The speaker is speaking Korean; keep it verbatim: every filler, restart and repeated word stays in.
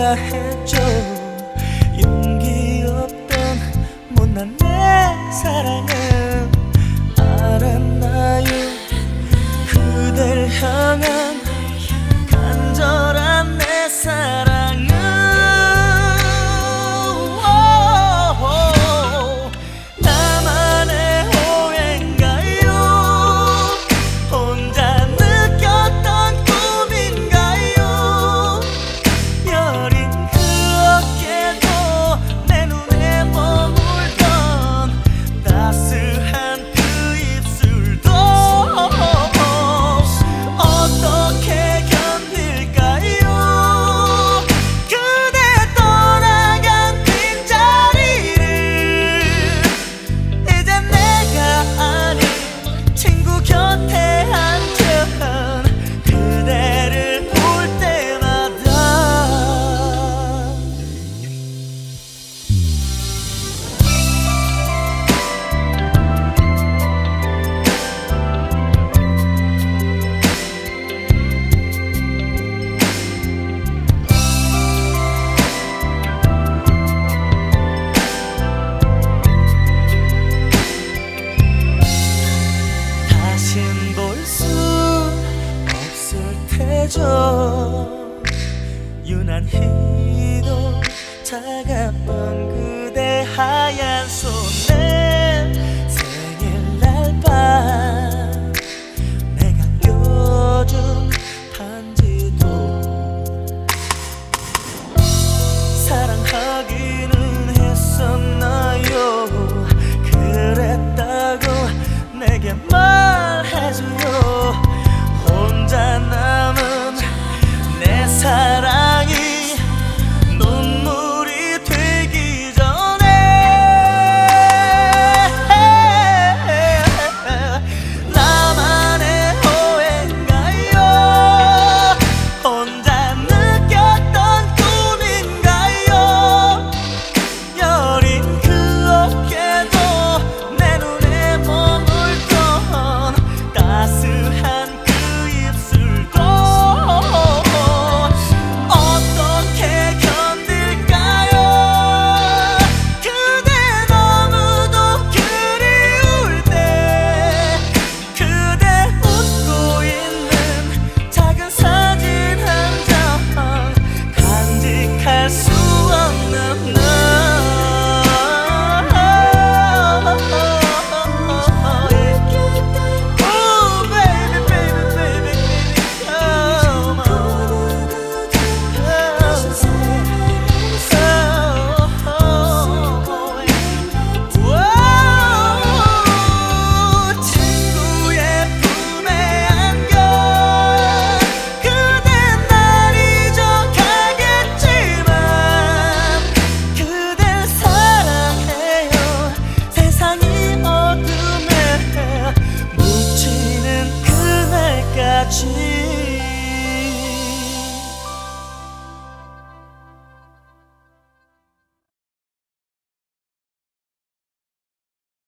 했죠. 용기 없던 못난 내 사랑은 알았나요? 그댈 향한 간절한 내 사랑은 나만의 오해인가요? 혼자 느꼈던 꿈인가요? 여린 그 어깨도 내 눈에 머물던 따스한 그 입술도 어떻게 견딜까요? 그대 떠나간 빈자리를 이제 내가 아닌 친구 곁에 앉은 그대를 볼 때마다 다신 볼 수 없을 테죠. 유난히도 차갑던 그대 하얀 손에 생일날 밤 내가 껴준 반지도 사랑하기는 했었나요? 그랬다고 내게 말해줘요. 혼자 남은 내 사랑이 눈물이 되기 전에 나만의 오해인가요? 혼자 느꼈던 꿈인가요? 여린 그 어깨도 내 눈에 머물던 따스한 그 입술도 어떻게 견딜까요? 그대 너무도 그리울 때 그대 웃고 있는 작은 사진 한 장 간직할 수 없는 날. Oh baby baby baby come on. 친구의 품에 안겨 그댄 날 잊어가겠지만 그댈 사랑해요. 세상이 어둠에 묻히는 그날까지